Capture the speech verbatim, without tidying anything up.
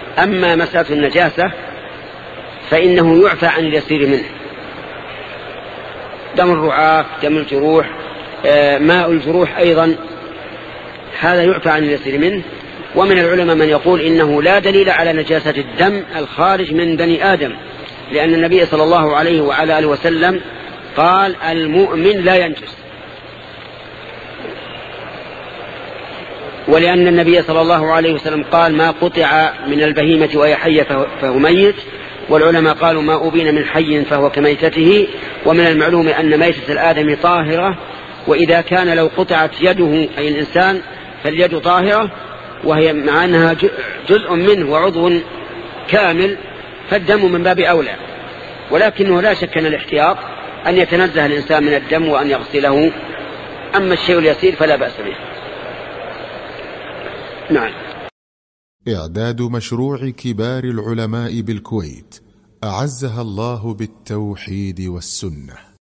أما مسألة النجاسة فإنه يعفى عن اليسير منه، دم الرعاف، دم الجروح، ماء الجروح أيضا، هذا يعفى عن اليسير منه. ومن العلماء من يقول إنه لا دليل على نجاسة الدم الخارج من بني آدم، لأن النبي صلى الله عليه وعلى آله وسلم قال المؤمن لا ينجس، ولأن النبي صلى الله عليه وسلم قال ما قطع من البهيمة وهي حية فهو ميت، والعلماء قالوا ما أبين من حي فهو كميتته. ومن المعلوم أن ميتة الآدم طاهرة، وإذا كان لو قطعت يده أي الإنسان فاليد طاهرة، وهي مع أنها جزء منه وعضو كامل، فالدم من باب أولى. ولكنه لا شك أن الاحتياط أن يتنزه الإنسان من الدم وأن يغسله، أما الشيء اليسير فلا بأس به. نعم. إعداد مشروع كبار العلماء بالكويت أعزها الله بالتوحيد والسنة.